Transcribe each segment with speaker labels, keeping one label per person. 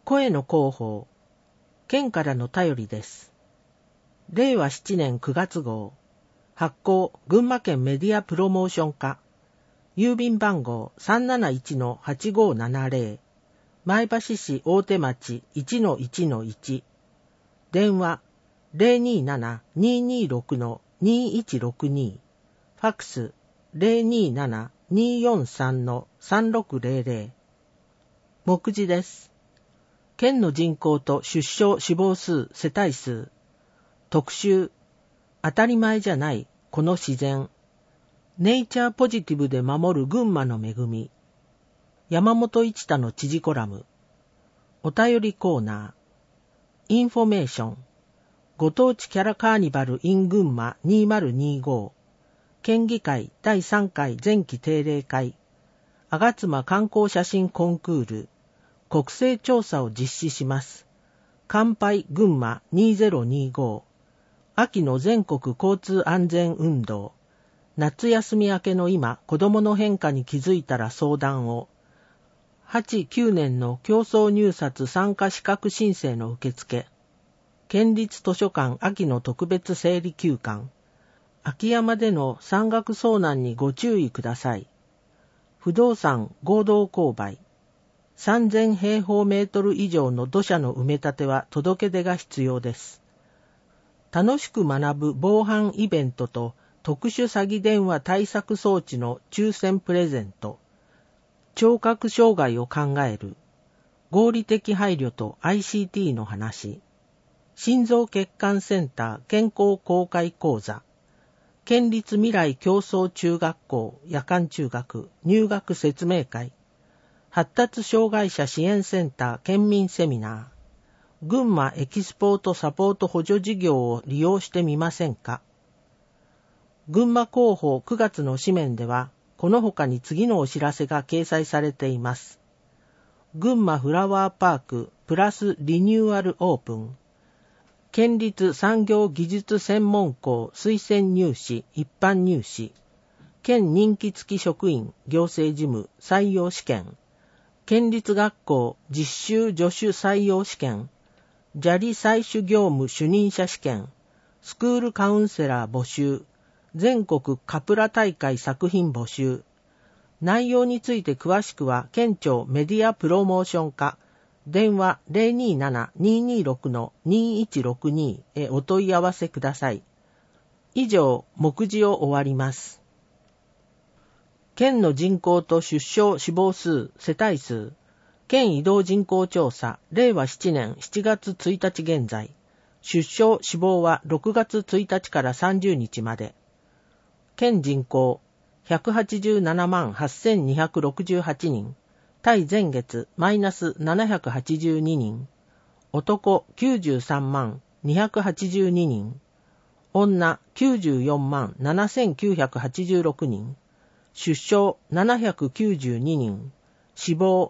Speaker 1: 声の広報、県からの便りです。令和7年9月号、発行、群馬県メディアプロモーション課、郵便番号 371-8570、前橋市大手町 1-1-1、電話 027-226-2162、ファックス 027-243-3600。目次です。県の人口と出生死亡数世帯数。特集、当たり前じゃないこの自然。ネイチャーポジティブで守る群馬の恵み。山本一太の知事コラム。お便りコーナー。インフォメーション。ご当地キャラカーニバル in 群馬2025。県議会第3回前期定例会。吾妻観光写真コンクール。国勢調査を実施します。乾杯群馬2025。秋の全国交通安全運動。夏休み明けの今、子供の変化に気づいたら相談を。8、9年の競争入札参加資格申請の受付。県立図書館秋の特別整理休館。秋山での山岳遭難にご注意ください。不動産合同購買。3000平方メートル以上の土砂の埋め立ては届け出が必要です。楽しく学ぶ防犯イベントと特殊詐欺電話対策装置の抽選プレゼント。聴覚障害を考える。合理的配慮と ICT の話。心臓血管センター健康公開講座。県立未来競争中学校夜間中学入学説明会。発達障害者支援センター県民セミナー。群馬エキスポートサポート補助事業を利用してみませんか。群馬広報9月の紙面では、この他に次のお知らせが掲載されています。群馬フラワーパークプラスリニューアルオープン。県立産業技術専門校推薦入試一般入試。県任期付き職員行政事務採用試験。県立学校実習助手採用試験。砂利採取業務主任者試験。スクールカウンセラー募集。全国カプラ大会作品募集。内容について詳しくは県庁メディアプロモーション課電話 027-226-2162 へお問い合わせください。以上、目次を終わります。県の人口と出生死亡数世帯数。県移動人口調査令和7年7月1日現在。出生死亡は6月1日から30日まで。県人口187万8268人。対前月マイナス782人。男93万282人。女94万7986人。出生792人。死亡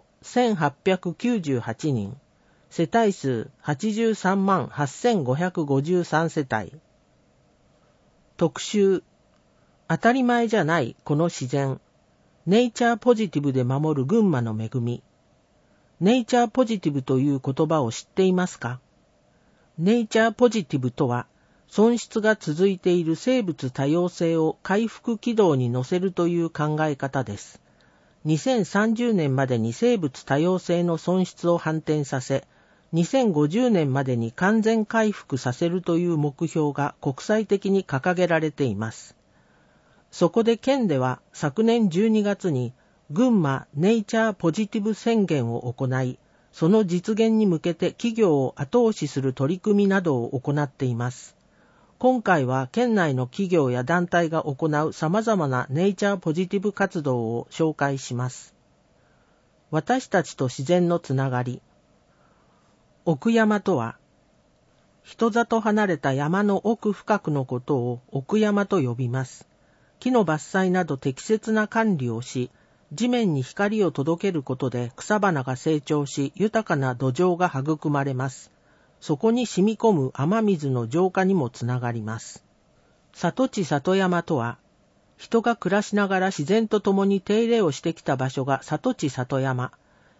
Speaker 1: 1898人。世帯数83万8553世帯。特集、当たり前じゃないこの自然。ネイチャーポジティブで守る群馬の恵み。ネイチャーポジティブという言葉を知っていますか？ネイチャーポジティブとは、損失が続いている生物多様性を回復軌道に乗せるという考え方です。2030年までに生物多様性の損失を反転させ、2050年までに完全回復させるという目標が国際的に掲げられています。そこで県では昨年12月に群馬ネイチャーポジティブ宣言を行い、その実現に向けて企業を後押しする取り組みなどを行っています。今回は県内の企業や団体が行う様々なネイチャーポジティブ活動を紹介します。私たちと自然のつながり。奥山とは、人里離れた山の奥深くのことを奥山と呼びます。木の伐採など適切な管理をし、地面に光を届けることで草花が成長し、豊かな土壌が育まれます。そこに染み込む雨水の浄化にもつながります。里地里山とは、人が暮らしながら自然と共に手入れをしてきた場所が里地里山。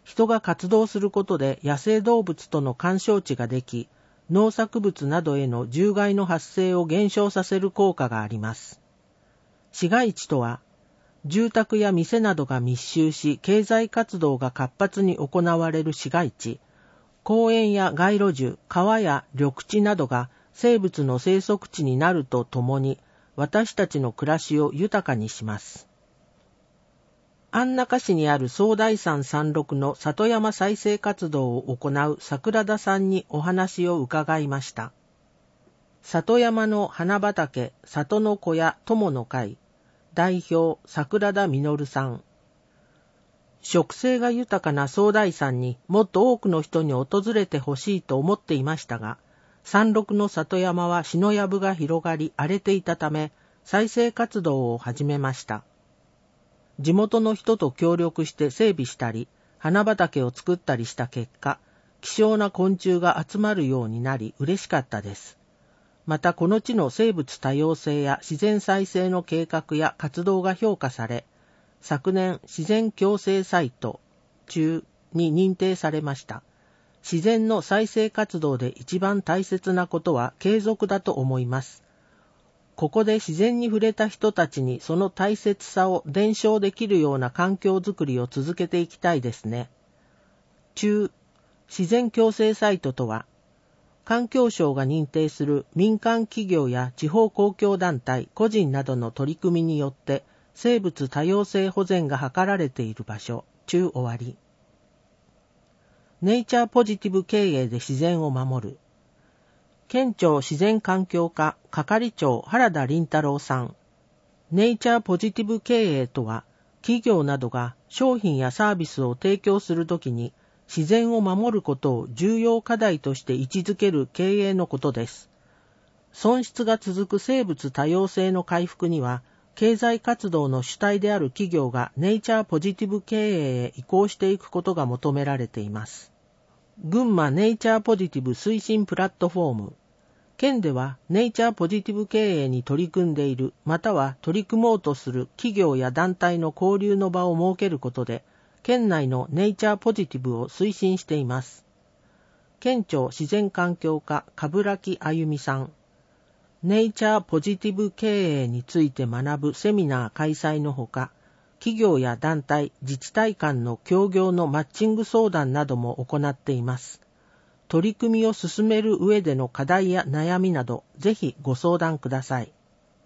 Speaker 1: 人が活動することで野生動物との干渉地ができ、農作物などへの獣害の発生を減少させる効果があります。市街地とは、住宅や店などが密集し、経済活動が活発に行われる市街地、公園や街路樹、川や緑地などが生物の生息地になるとともに、私たちの暮らしを豊かにします。安中市にある総大山山麓の里山再生活動を行う桜田さんにお話を伺いました。里山の花畑、里の小屋友の会、代表桜田実さん。植生が豊かな総大山にもっと多くの人に訪れてほしいと思っていましたが、山麓の里山はシノヤブが広がり荒れていたため、再生活動を始めました。地元の人と協力して整備したり、花畑を作ったりした結果、希少な昆虫が集まるようになり嬉しかったです。またこの地の生物多様性や自然再生の計画や活動が評価され、昨年自然共生サイト中に認定されました。自然の再生活動で一番大切なことは継続だと思います。ここで自然に触れた人たちにその大切さを伝承できるような環境づくりを続けていきたいですね。中、自然共生サイトとは、環境省が認定する民間企業や地方公共団体、個人などの取り組みによって生物多様性保全が図られている場所。中終わり。ネイチャーポジティブ経営で自然を守る。県庁自然環境課係長原田林太郎さん。ネイチャーポジティブ経営とは、企業などが商品やサービスを提供するときに自然を守ることを重要課題として位置づける経営のことです。損失が続く生物多様性の回復には、経済活動の主体である企業がネイチャーポジティブ経営へ移行していくことが求められています。群馬ネイチャーポジティブ推進プラットフォーム。県ではネイチャーポジティブ経営に取り組んでいるまたは取り組もうとする企業や団体の交流の場を設けることで、県内のネイチャーポジティブを推進しています。県庁自然環境課冠城あゆみさん。ネイチャーポジティブ経営について学ぶセミナー開催のほか、企業や団体、自治体間の協業のマッチング相談なども行っています。取り組みを進める上での課題や悩みなど、ぜひご相談ください。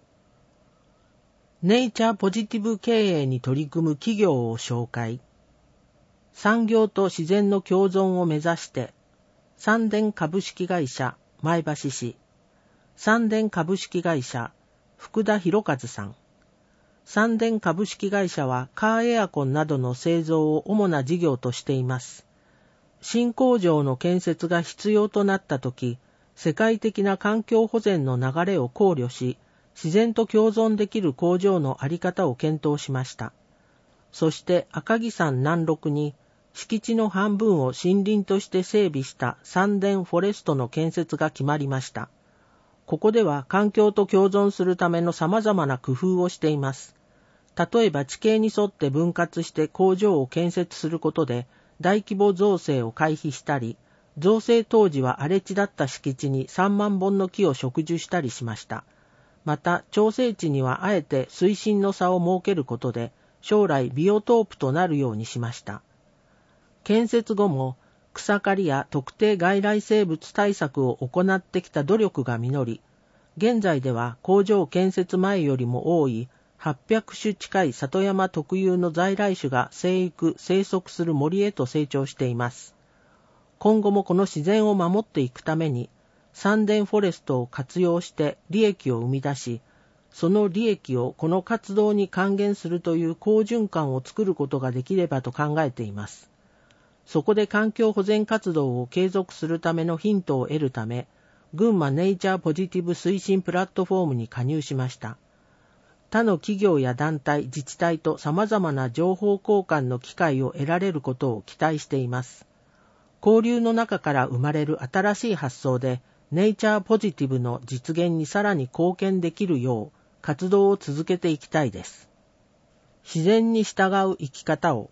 Speaker 1: ネイチャーポジティブ経営に取り組む企業を紹介。産業と自然の共存を目指して、三田株式会社前橋市、三田株式会社福田博和さん。三田株式会社はカーエアコンなどの製造を主な事業としています。新工場の建設が必要となったとき、世界的な環境保全の流れを考慮し、自然と共存できる工場の在り方を検討しました。そして赤城山南麓に敷地の半分を森林として整備した三田フォレストの建設が決まりました。ここでは環境と共存するための様々な工夫をしています。例えば地形に沿って分割して工場を建設することで大規模造成を回避したり、造成当時は荒れ地だった敷地に3万本の木を植樹したりしました。また調整地にはあえて水深の差を設けることで将来ビオトープとなるようにしました。建設後も草刈りや特定外来生物対策を行ってきた努力が実り、現在では工場建設前よりも多い800種近い里山特有の在来種が生育・生息する森へと成長しています。今後もこの自然を守っていくために、三田フォレストを活用して利益を生み出し、その利益をこの活動に還元するという好循環を作ることができればと考えています。そこで環境保全活動を継続するためのヒントを得るため、群馬ネイチャーポジティブ推進プラットフォームに加入しました。他の企業や団体、自治体と様々な情報交換の機会を得られることを期待しています。交流の中から生まれる新しい発想で、ネイチャーポジティブの実現にさらに貢献できるよう活動を続けていきたいです。自然に従う生き方を。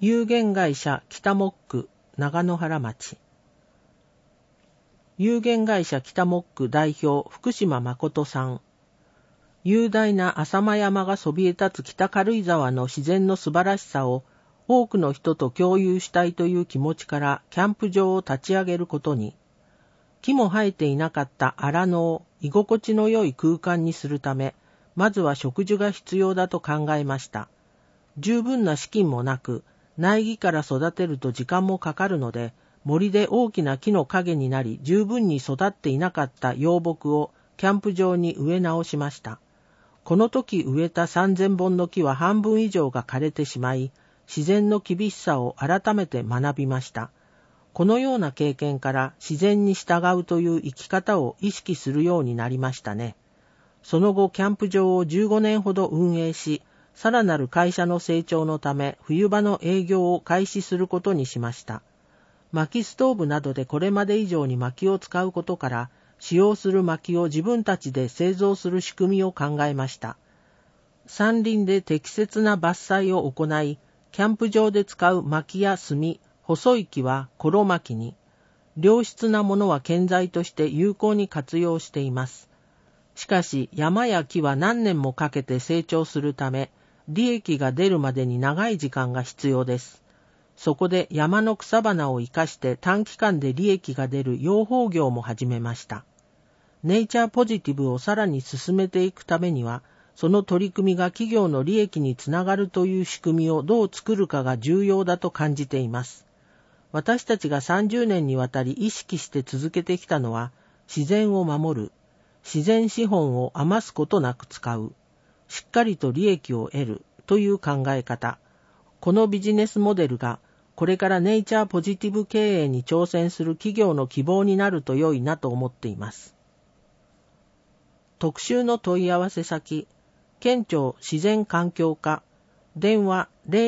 Speaker 1: 有限会社北モック長野原町。有限会社北モック代表福島誠さん。雄大な浅間山がそびえ立つ北軽井沢の自然の素晴らしさを多くの人と共有したいという気持ちからキャンプ場を立ち上げることに、木も生えていなかった荒野を居心地の良い空間にするため、まずは植樹が必要だと考えました。十分な資金もなく、苗木から育てると時間もかかるので、森で大きな木の陰になり十分に育っていなかった幼木をキャンプ場に植え直しました。この時植えた3000本の木は半分以上が枯れてしまい、自然の厳しさを改めて学びました。このような経験から自然に従うという生き方を意識するようになりましたね。その後キャンプ場を15年ほど運営し、さらなる会社の成長のため冬場の営業を開始することにしました。薪ストーブなどでこれまで以上に薪を使うことから、使用する薪を自分たちで製造する仕組みを考えました。山林で適切な伐採を行い、キャンプ場で使う薪や炭、細い木はコロ薪に、良質なものは建材として有効に活用しています。しかし山や木は何年もかけて成長するため、利益が出るまでに長い時間が必要です。そこで山の草花を生かして短期間で利益が出る養蜂業も始めました。ネイチャーポジティブをさらに進めていくためには、その取り組みが企業の利益につながるという仕組みをどう作るかが重要だと感じています。私たちが30年にわたり意識して続けてきたのは、自然を守る、自然資本を余すことなく使う、しっかりと利益を得るという考え方。このビジネスモデルが、これからネイチャーポジティブ経営に挑戦する企業の希望になると良いなと思っています。特集の問い合わせ先、県庁自然環境課、電話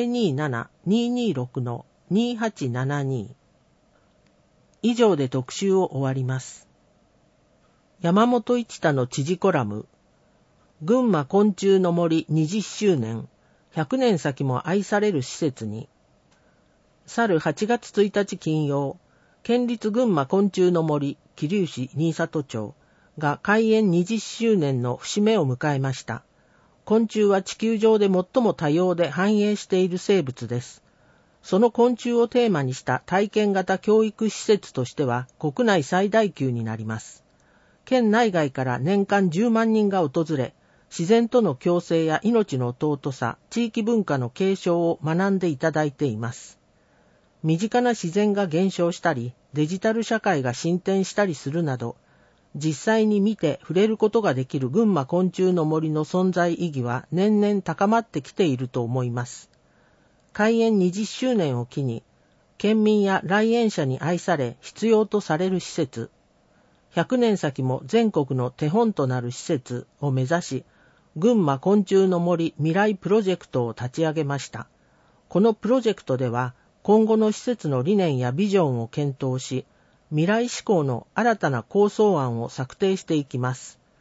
Speaker 1: 027-226-2872。以上で特集を終わります。山本一太の知事コラム、群馬昆虫の森20周年、100年先も愛される施設に。去る8月1日金曜、県立群馬昆虫の森桐生市新里町が開園20周年の節目を迎えました。昆虫は地球上で最も多様で繁栄している生物です。その昆虫をテーマにした体験型教育施設としては国内最大級になります。県内外から年間10万人が訪れ、自然との共生や命の尊さ、地域文化の継承を学んでいただいています。身近な自然が減少したり、デジタル社会が進展したりするなど、実際に見て触れることができる群馬昆虫の森の存在意義は年々高まってきていると思います。開園20周年を機に、県民や来園者に愛され必要とされる施設、100年先も全国の手本となる施設を目指し、群馬昆虫の森未来プロジェクトを立ち上げました。このプロジェクトでは、今後の施設の理念やビジョンを検討し、未来志向の新たな構想案を策定していきます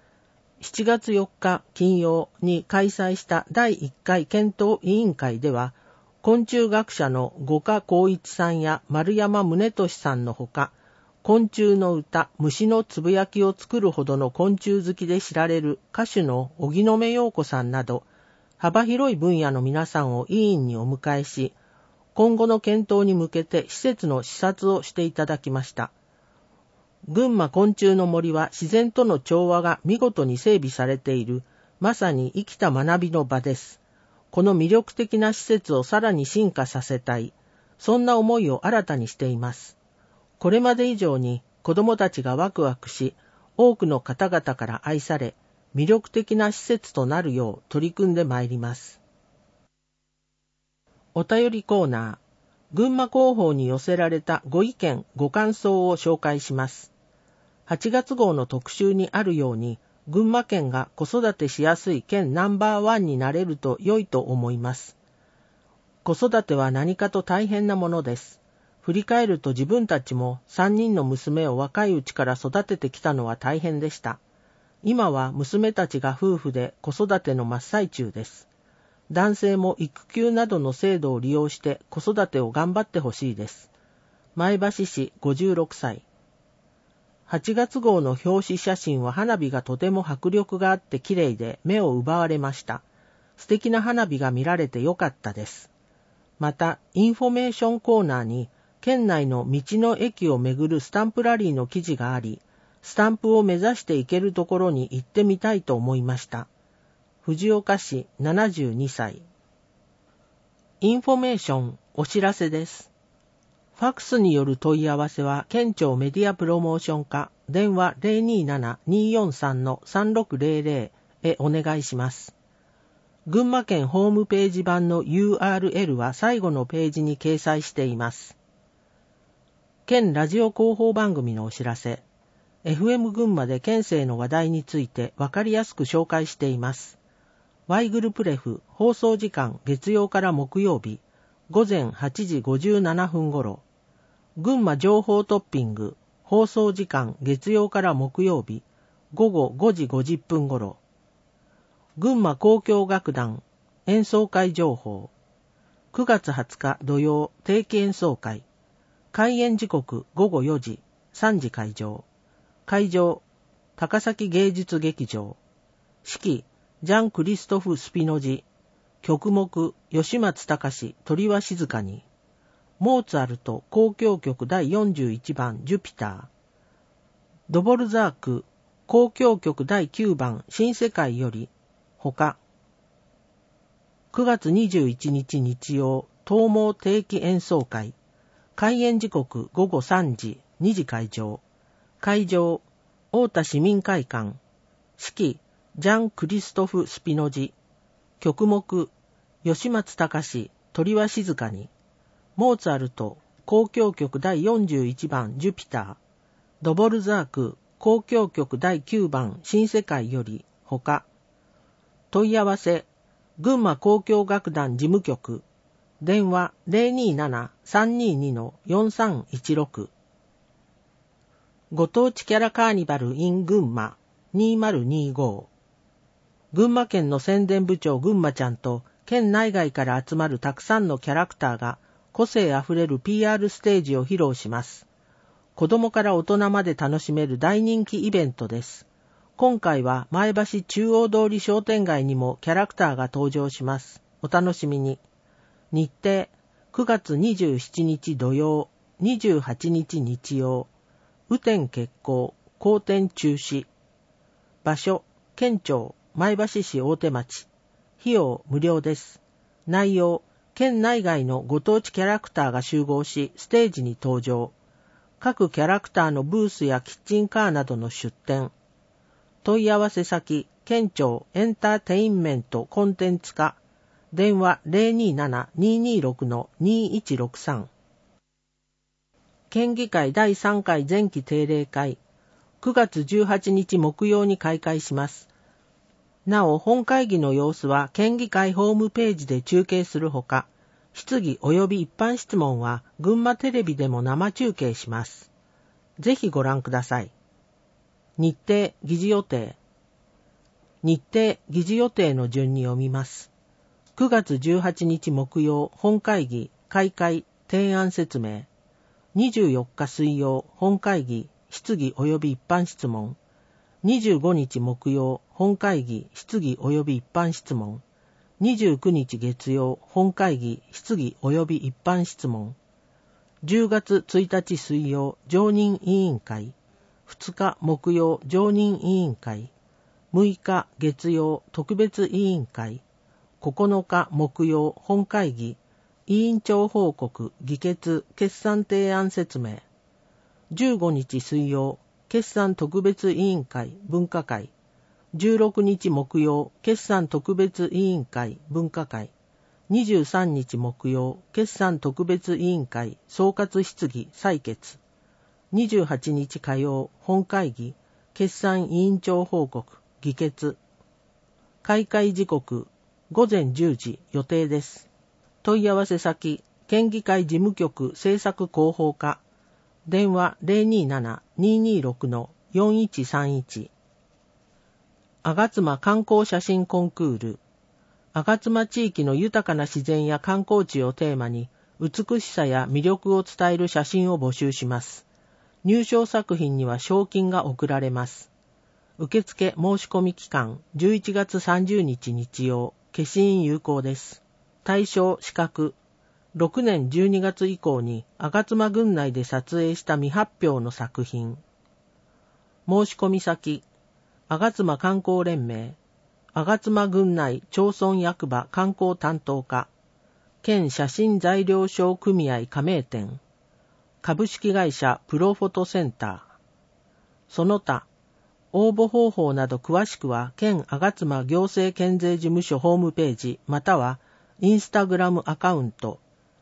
Speaker 1: 。7月4日金曜に開催した第1回検討委員会では、昆虫学者の五箇光一さんや丸山宗俊さんのほか、昆虫の歌、虫のつぶやきを作るほどの昆虫好きで知られる歌手の荻野目洋子さんなど、幅広い分野の皆さんを委員にお迎えし、今後の検討に向けて施設の視察をしていただきました。群馬昆虫の森は自然との調和が見事に整備されている、まさに生きた学びの場です。この魅力的な施設をさらに進化させたい、そんな思いを新たにしています。これまで以上に子どもたちがワクワクし、多くの方々から愛され、魅力的な施設となるよう取り組んでまいります。お便りコーナー、群馬広報に寄せられたご意見、ご感想を紹介します。8月号の特集にあるように、群馬県が子育てしやすい県ナンバー1になれると良いと思います。子育ては何かと大変なものです。振り返ると自分たちも3人の娘を若いうちから育ててきたのは大変でした。今は娘たちが夫婦で子育ての真っ最中です。 男性も育休などの制度を利用して子育てを頑張ってほしいです。前橋市56歳。8月号の表紙写真は花火がとても迫力があって綺麗で目を奪われました。素敵な花火が見られてよかったです。また、インフォメーションコーナーに県内の道の駅をめぐるスタンプラリーの記事があり、スタンプを目指して行けるところに行ってみたいと思いました。藤岡市72歳。インフォメーションお知らせです。ファクスによる問い合わせは県庁メディアプロモーション課電話 027-243-3600 へお願いします。群馬県ホームページ版の URL は最後のページに掲載しています。県ラジオ広報番組のお知らせ。FM 群馬で県政の話題についてわかりやすく紹介しています。Y グルプレフ放送時間月曜から木曜日午前8時57分頃。群馬情報トッピング放送時間月曜から木曜日午後5時50分頃。群馬交響楽団演奏会情報。9月20日土曜定期演奏会。開演時刻午後4時3時会場。会場、高崎芸術劇場。指揮、ジャン・クリストフ・スピノジ。曲目、吉松隆、鳥は静かに。モーツァルト交響曲第41番ジュピター。ドボルザーク交響曲第9番新世界より、他。9月21日日曜、東毛定期演奏会。開演時刻午後3時、2時会場。会場、太田市民会館。指揮、ジャン・クリストフ・スピノジ。曲目、吉松隆、鳥は静かに。モーツァルト、交響曲第41番ジュピター。ドボルザーク、交響曲第9番新世界より、他。問い合わせ、群馬交響楽団事務局。電話 027-322-4316。ご当地キャラカーニバル in 群馬2025。群馬県の宣伝部長群馬ちゃんと県内外から集まるたくさんのキャラクターが個性あふれる PR ステージを披露します。子供から大人まで楽しめる大人気イベントです。今回は前橋中央通り商店街にもキャラクターが登場します。お楽しみに。日程、9月27日土曜、28日日曜。雨天決行、好天中止。場所、県庁、前橋市大手町。費用無料です。内容、県内外のご当地キャラクターが集合し、ステージに登場。各キャラクターのブースやキッチンカーなどの出展。問い合わせ先、県庁エンターテインメントコンテンツ課。電話 027-226-2163。県議会第3回前期定例会。9月18日木曜に開会します。なお、本会議の様子は県議会ホームページで中継するほか、質疑及び一般質問は群馬テレビでも生中継します。ぜひご覧ください。日程、議事予定。日程、議事予定の順に読みます。9月18日木曜、本会議、開会、提案説明。24日水曜、本会議、質疑及び一般質問。25日木曜、本会議、質疑及び一般質問。29日月曜、本会議、質疑及び一般質問。10月1日水曜、常任委員会。2日木曜、常任委員会。6日月曜、特別委員会。9日木曜、本会議。委員長報告、議決、決算提案説明。15日水曜、決算特別委員会、分科会。16日木曜、決算特別委員会、分科会。23日木曜、決算特別委員会、総括質疑、採決。28日火曜、本会議、決算委員長報告、議決。開会時刻、午前10時予定です。問い合わせ先、県議会事務局政策広報課。電話 027-226-4131。吾妻観光写真コンクール。 吾妻地域の豊かな自然や観光地をテーマに、美しさや魅力を伝える写真を募集します。入賞作品には賞金が贈られます。受付申し込み期間、11月30日日曜、消印有効です。対象資格、6年12月以降に吾妻郡内で撮影した未発表の作品。申し込み先、吾妻観光連盟、吾妻郡内町村役場観光担当課、県写真材料商組合加盟店、株式会社プロフォトセンター。その他、応募方法など詳しくは県吾妻行政県税事務所ホームページまたはインスタグラムアカウント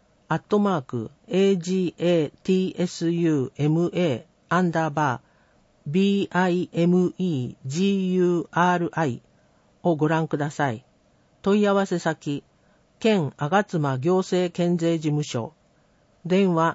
Speaker 1: @agatma_bimeguri をご覧ください。問い合わせ先、県吾妻行政県税事務所、電話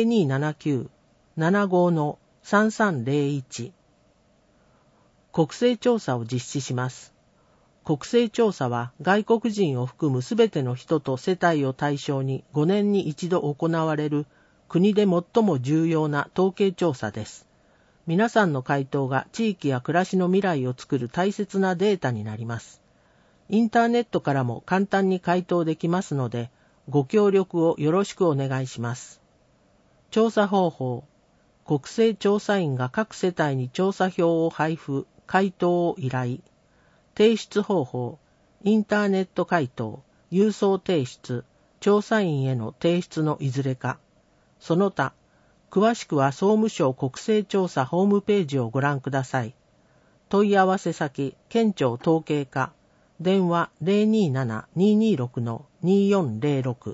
Speaker 1: 0279-75-3301。国勢調査を実施します。国勢調査は外国人を含むすべての人と世帯を対象に5年に一度行われる国で最も重要な統計調査です。皆さんの回答が地域や暮らしの未来を作る大切なデータになります。インターネットからも簡単に回答できますので、ご協力をよろしくお願いします。調査方法、国勢調査員が各世帯に調査票を配布、回答を依頼。提出方法、インターネット回答、郵送提出、調査員への提出のいずれか。その他、詳しくは総務省国勢調査ホームページをご覧ください。問い合わせ先、県庁統計課、電話 027-226-2406。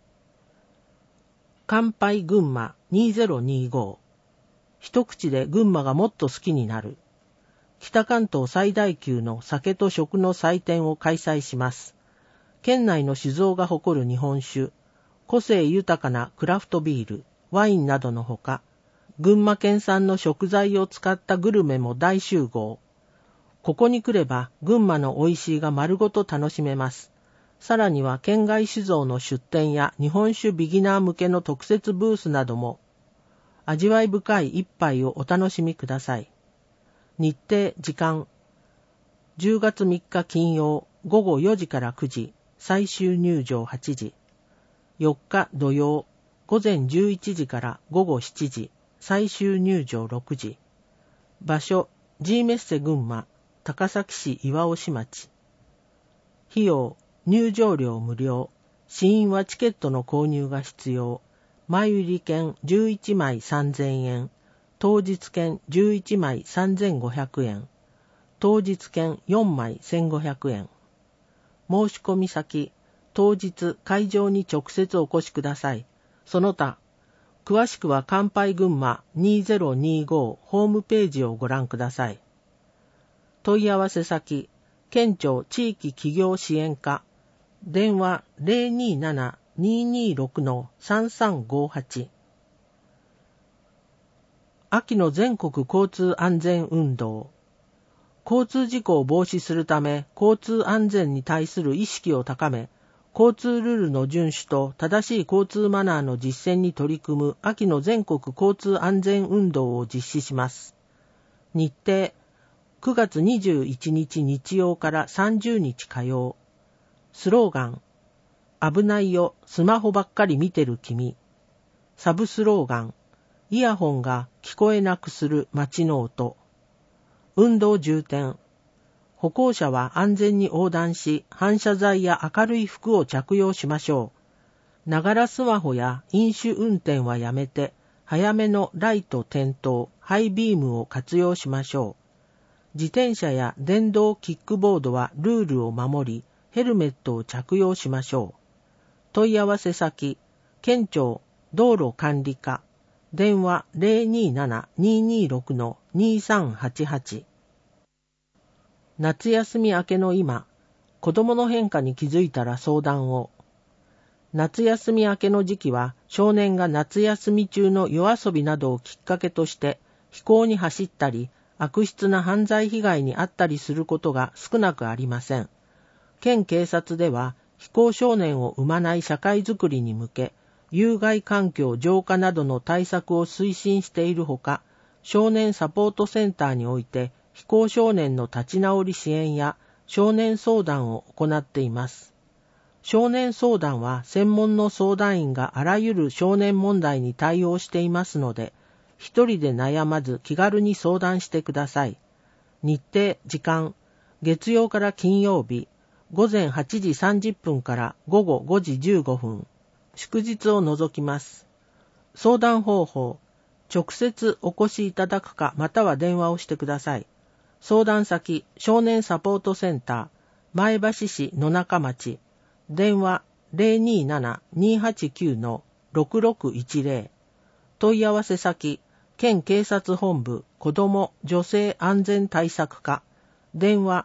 Speaker 1: 乾杯群馬2025。一口で群馬がもっと好きになる。北関東最大級の酒と食の祭典を開催します。県内の酒造が誇る日本酒、個性豊かなクラフトビール、ワインなどのほか、群馬県産の食材を使ったグルメも大集合。ここに来れば群馬の美味しいが丸ごと楽しめます。さらには県外酒造の出店や日本酒ビギナー向けの特設ブースなども、味わい深い一杯をお楽しみください。日程、時間、10月3日金曜午後4時から9時、最終入場8時。4日土曜午前11時から午後7時、最終入場6時。場所、G メッセ群馬、高崎市岩押町。費用、入場料無料。試飲はチケットの購入が必要。前売り券11枚3000円。当日券11枚3500円。当日券4枚1500円。申し込み先、当日会場に直接お越しください。その他、詳しくは乾杯群馬2025ホームページをご覧ください。問い合わせ先、県庁地域企業支援課、電話 027-226-3358。秋の全国交通安全運動。交通事故を防止するため、交通安全に対する意識を高め、交通ルールの遵守と正しい交通マナーの実践に取り組む秋の全国交通安全運動を実施します。日程、9月21日日曜から30日火曜。スローガン、危ないよ、スマホばっかり見てる君。サブスローガン、イヤホンが聞こえなくする街の音。運動重点。歩行者は安全に横断し、反射材や明るい服を着用しましょう。ながらスマホや飲酒運転はやめて、早めのライト点灯、ハイビームを活用しましょう。自転車や電動キックボードはルールを守り、ヘルメットを着用しましょう。問い合わせ先、県庁道路管理課。電話 027-226-2388。夏休み明けの今、子供の変化に気づいたら相談を。夏休み明けの時期は、少年が夏休み中の夜遊びなどをきっかけとして、非行に走ったり、悪質な犯罪被害に遭ったりすることが少なくありません。 県警察では、非行少年を生まない社会づくりに向け、有害環境浄化などの対策を推進しているほか、少年サポートセンターにおいて、非行少年の立ち直り支援や少年相談を行っています。少年相談は専門の相談員があらゆる少年問題に対応していますので、一人で悩まず気軽に相談してください。日程、時間、月曜から金曜日、午前8時30分から午後5時15分、祝日を除きます。相談方法、直接お越しいただくかまたは電話をしてください。相談先、少年サポートセンター、前橋市野中町、電話 027-289-6610、問い合わせ先、県警察本部子ども女性安全対策課、電話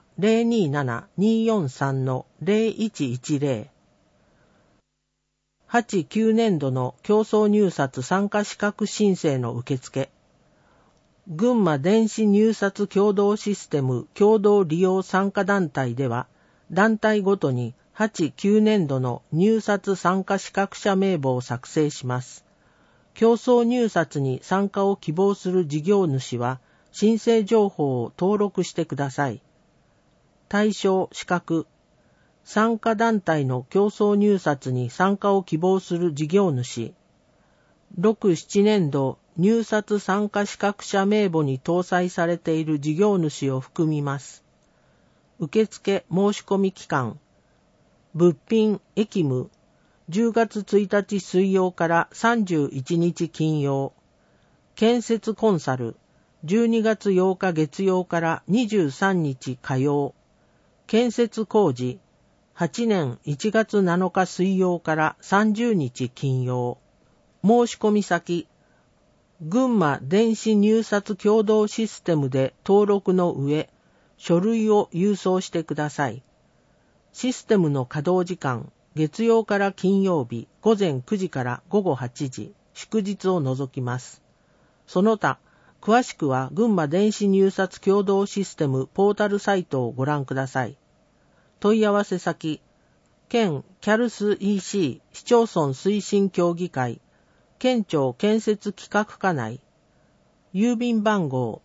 Speaker 1: 027-243-0110、8、9年度の競争入札参加資格申請の受付、群馬電子入札協同システム共同利用参加団体では、団体ごとに8、9年度の入札参加資格者名簿を作成します。競争入札に参加を希望する事業主は、申請情報を登録してください。対象資格、参加団体の競争入札に参加を希望する事業主、6、7年度入札参加資格者名簿に搭載されている事業主を含みます。受付申し込み期間、物品役務、10月1日水曜から31日金曜、建設コンサル、12月8日月曜から23日火曜、建設工事、8年1月7日水曜から30日金曜、申し込み先、群馬電子入札協同システムで登録の上、書類を郵送してください。システムの稼働時間、月曜から金曜日午前9時から午後8時、祝日を除きます。その他、詳しくは群馬電子入札協同システムポータルサイトをご覧ください。問い合わせ先、県キャルス EC 市町村推進協議会、県庁建設企画課内、郵便番号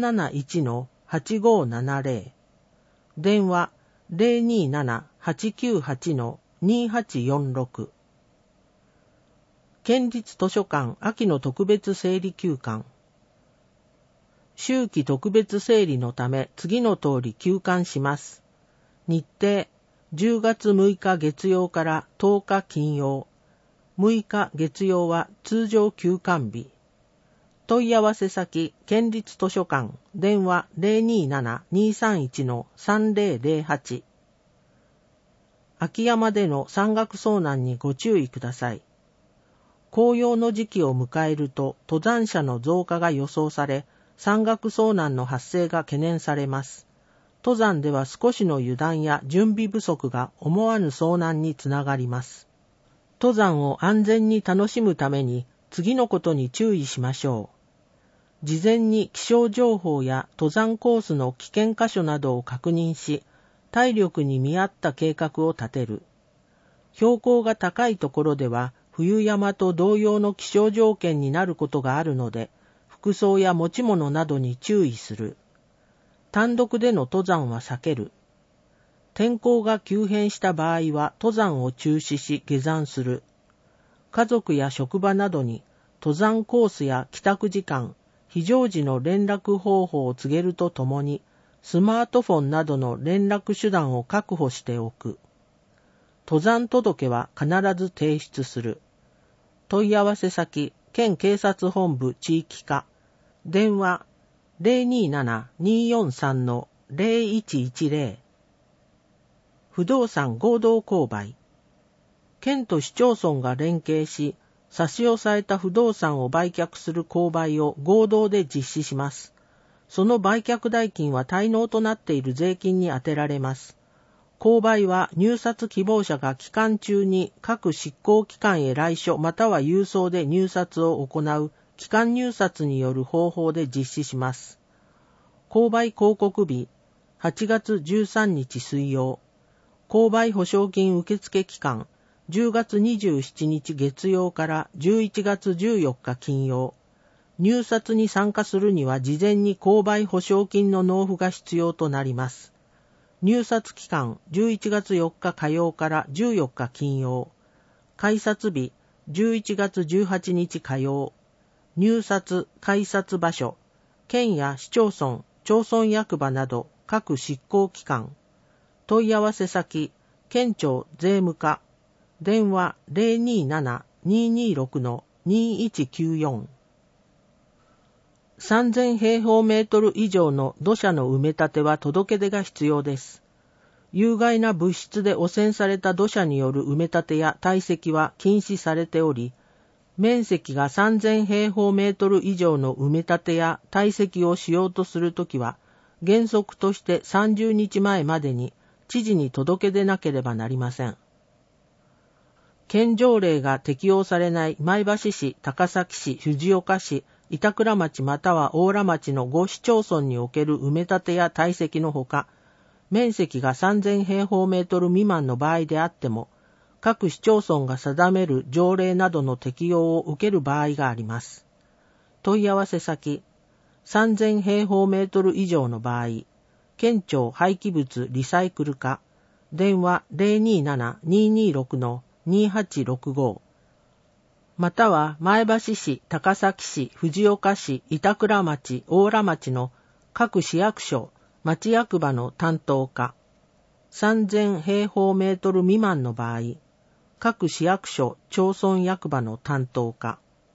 Speaker 1: 371-8570、電話 027-898-2846、県立図書館秋の特別整理休館、秋季特別整理のため次の通り休館します。日程、10月6日月曜から10日金曜、6日月曜は通常休館日。問い合わせ先、県立図書館、電話 027-231-3008。秋山での山岳遭難にご注意ください。紅葉の時期を迎えると登山者の増加が予想され、山岳遭難の発生が懸念されます。登山では少しの油断や準備不足が思わぬ遭難につながります。登山を安全に楽しむために次のことに注意しましょう。事前に気象情報や登山コースの危険箇所などを確認し、体力に見合った計画を立てる。標高が高いところでは冬山と同様の気象条件になることがあるので、服装や持ち物などに注意する。単独での登山は避ける。天候が急変した場合は登山を中止し下山する。家族や職場などに登山コースや帰宅時間、非常時の連絡方法を告げるとともに、スマートフォンなどの連絡手段を確保しておく。登山届は必ず提出する。問い合わせ先、県警察本部地域課、電話 027-243-0110。不動産合同購買。県と市町村が連携し、差し押さえた不動産を売却する購買を合同で実施します。その売却代金は滞納となっている税金に充てられます。購買は入札希望者が期間中に各執行機関へ来所または郵送で入札を行う期間入札による方法で実施します。購買広告日、8月13日水曜。 購買保証金受付期間、10月27日月曜から11月14日金曜。入札に参加するには事前に購買保証金の納付が必要となります。入札期間、11月4日火曜から14日金曜。改札日、11月18日火曜。入札・改札場所、県や市町村、町村役場など各執行機関。問い合わせ先、県庁税務課。電話 027-226-2194。3000平方メートル以上の土砂の埋め立ては届け出が必要です。有害な物質で汚染された土砂による埋め立てや堆積は禁止されており、面積が3000平方メートル以上の埋め立てや堆積をしようとするときは、原則として30日前までに知事に届け出なければなりません。県条例が適用されない前橋市、高崎市、藤岡市、板倉町または大良町の5市町村における埋め立てや堆積のほか、面積が3000平方メートル未満の場合であっても、各市町村が定める条例などの適用を受ける場合があります。問い合わせ先、3000平方メートル以上の場合、県庁廃棄物リサイクル課、電話 027-226-2865、または前橋市、高崎市、藤岡市、板倉町、大良町の各市役所、町役場の担当課、3000平方メートル未満の場合、各市役所、町村役場の担当課。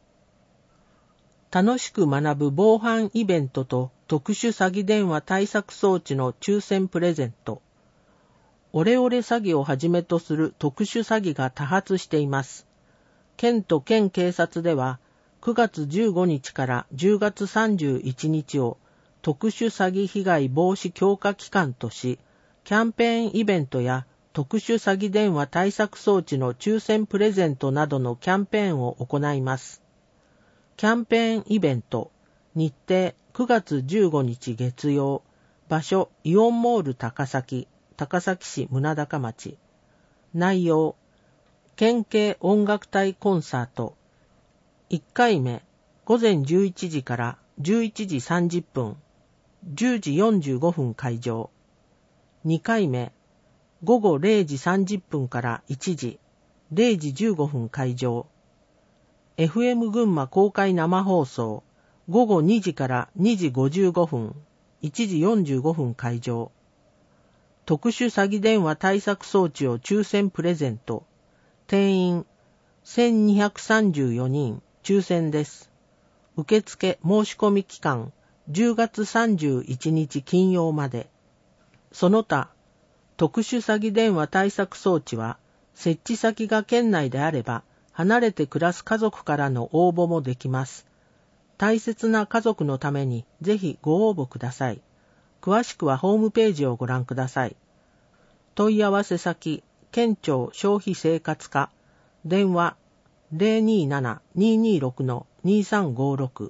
Speaker 1: 楽しく学ぶ防犯イベントと特殊詐欺電話対策装置の抽選プレゼント。オレオレ詐欺をはじめとする特殊詐欺が多発しています。県と県警察では9月15日から10月31日を特殊詐欺被害防止強化期間とし、キャンペーンイベントや特殊詐欺電話対策装置の抽選プレゼントなどのキャンペーンを行います。キャンペーンイベント、日程9月15日月曜、場所イオンモール高崎、高崎市宗高町。内容、県警音楽隊コンサート。1回目、午前11時から11時30分、10時45分開場。2回目、午後0時30分から1時、0時15分開場。FM 群馬公開生放送、午後2時から2時55分、1時45分開場。特殊詐欺電話対策装置を抽選プレゼント。定員1234人、抽選です。受付申し込み期間、10月31日金曜まで。その他、特殊詐欺電話対策装置は、設置先が県内であれば、離れて暮らす家族からの応募もできます。大切な家族のためにぜひご応募ください。詳しくはホームページをご覧ください。問い合わせ先、県庁消費生活課、電話 027-226-2356。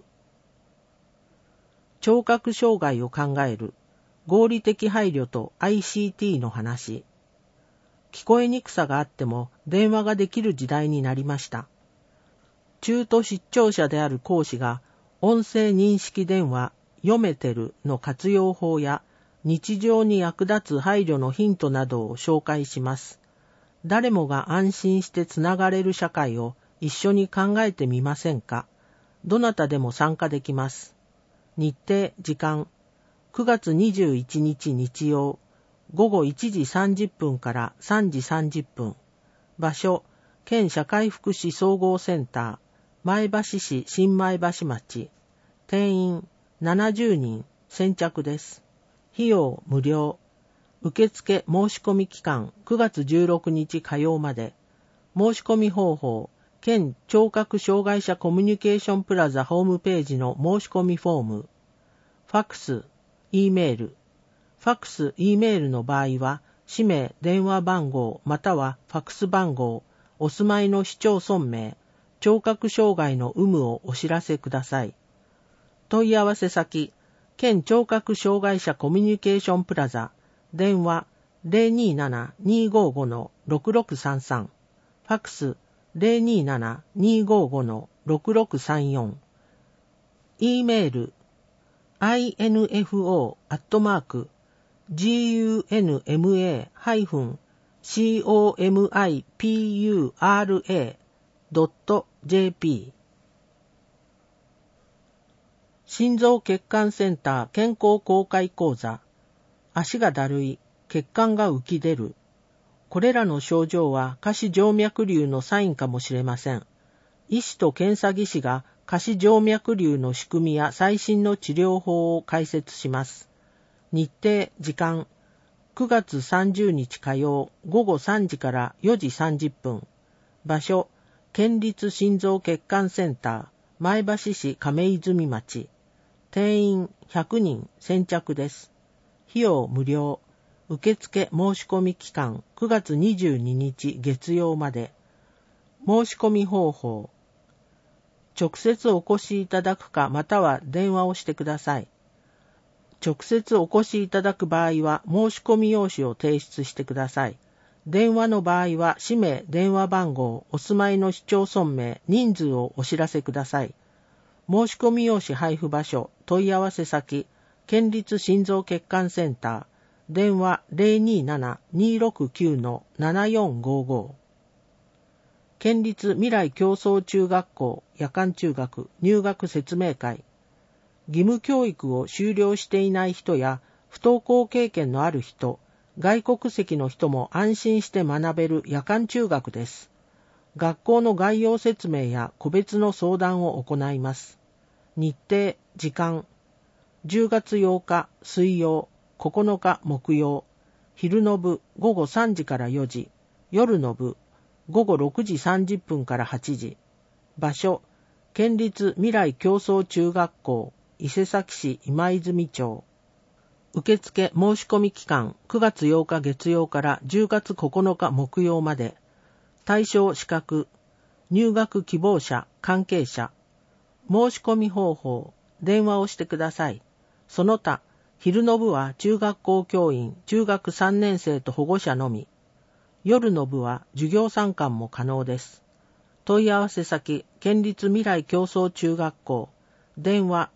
Speaker 1: 聴覚障害を考える合理的配慮と ICT の話。聞こえにくさがあっても電話ができる時代になりました。中途失聴者である講師が音声認識電話読めてるの活用法や日常に役立つ配慮のヒントなどを紹介します。誰もが安心してつながれる社会を一緒に考えてみませんか。どなたでも参加できます。日程、時間、9月21日日曜、午後1時30分から3時30分。場所、県社会福祉総合センター、前橋市新前橋町。定員70人、先着です。費用無料。受付申し込み期間9月16日火曜まで。申し込み方法、県聴覚障害者コミュニケーションプラザホームページの申し込みフォーム。ファックス、Eメール。ファックス、Eメールの場合は、氏名、電話番号、またはファックス番号、お住まいの市町村名、聴覚障害の有無をお知らせください。問い合わせ先、県聴覚障害者コミュニケーションプラザ、電話 027-255-6633、ファックス 027-255-6634、E メール info@gma-comipura.jp。 心臓血管センター健康公開講座。足がだるい、血管が浮き出る。これらの症状は下肢静脈瘤のサインかもしれません。医師と検査技師が下肢静脈瘤の仕組みや最新の治療法を解説します。日程、時間、9月30日火曜午後3時から4時30分。場所、県立心臓血管センター、前橋市亀泉町。定員100人先着です。費用無料。受付申し込み期間9月22日月曜まで。申し込み方法。直接お越しいただくかまたは電話をしてください。直接お越しいただく場合は申し込み用紙を提出してください。電話の場合は氏名、電話番号、お住まいの市町村名、人数をお知らせください。申し込み用紙配布場所、問い合わせ先、県立心臓血管センター、電話 027-269-7455。県立未来競争中学校夜間中学入学説明会。義務教育を修了していない人や不登校経験のある人、外国籍の人も安心して学べる夜間中学です。学校の概要説明や個別の相談を行います。日程、時間、10月8日水曜、9日木曜、昼の部午後3時から4時、夜の部午後6時30分から8時。場所、県立未来競争中学校、伊勢崎市今泉町。受付申し込み期間9月8日月曜から10月9日木曜まで。対象資格、入学希望者、関係者。申し込み方法、電話をしてください。その他、昼の部は中学校教員、中学3年生と保護者のみ。夜の部は授業参観も可能です。問い合わせ先、県立未来競争中学校。電話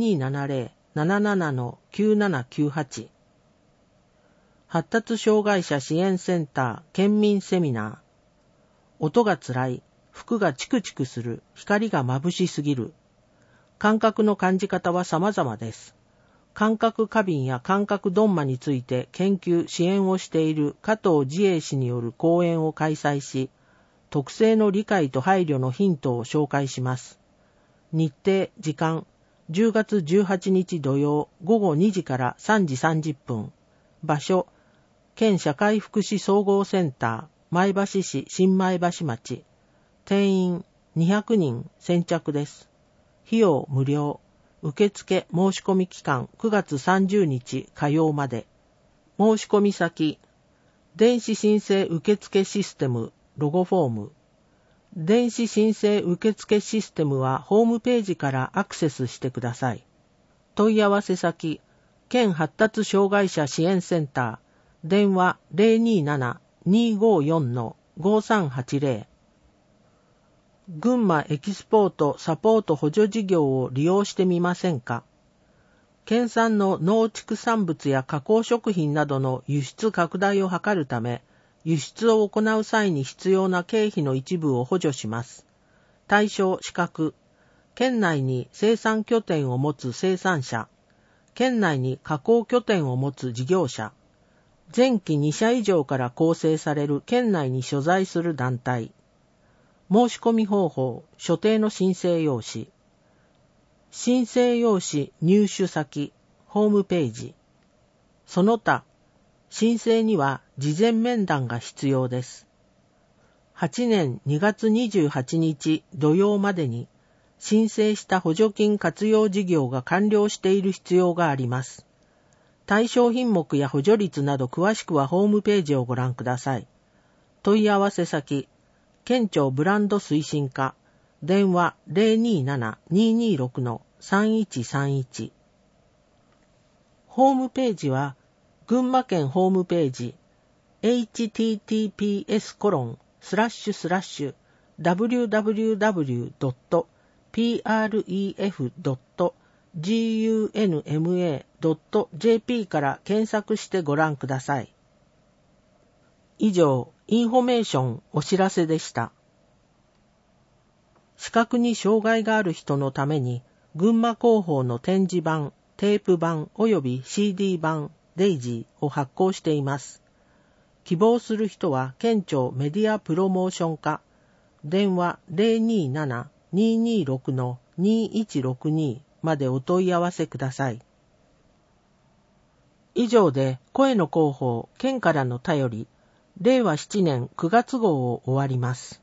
Speaker 1: 0270-77-9798。発達障害者支援センター県民セミナー。音がつらい、服がチクチクする、光が眩しすぎる。感覚の感じ方は様々です。感覚過敏や感覚ドンマについて研究・支援をしている加藤自衛氏による講演を開催し、特性の理解と配慮のヒントを紹介します。日程、時間、10月18日土曜午後2時から3時30分。場所、県社会福祉総合センター、前橋市新前橋町。定員200人先着です。費用無料。受付申し込み期間9月30日火曜まで。申し込み先、電子申請受付システムロゴフォーム。電子申請受付システムはホームページからアクセスしてください。問い合わせ先、県発達障害者支援センター、電話 027-254-5380。群馬エキスポートサポート補助事業を利用してみませんか？県産の農畜産物や加工食品などの輸出拡大を図るため、輸出を行う際に必要な経費の一部を補助します。対象資格、県内に生産拠点を持つ生産者、県内に加工拠点を持つ事業者、前期2社以上から構成される県内に所在する団体。申し込み方法、所定の申請用紙。申請用紙入手先、ホームページ。その他、申請には事前面談が必要です。8年2月28日土曜までに申請した補助金活用事業が完了している必要があります。対象品目や補助率など詳しくはホームページをご覧ください。問い合わせ先、県庁ブランド推進課、電話 027-226-3131。ホームページは、群馬県ホームページ、 https://www.pref.gunma.jp から検索してご覧ください。以上、インフォメーションお知らせでした。視覚に障害がある人のために、群馬広報の展示版、テープ版および CD 版、デイジーを発行しています。希望する人は県庁メディアプロモーション課、電話 027-226-2162 までお問い合わせください。以上で声の広報、県からの便り、令和7年9月号を終わります。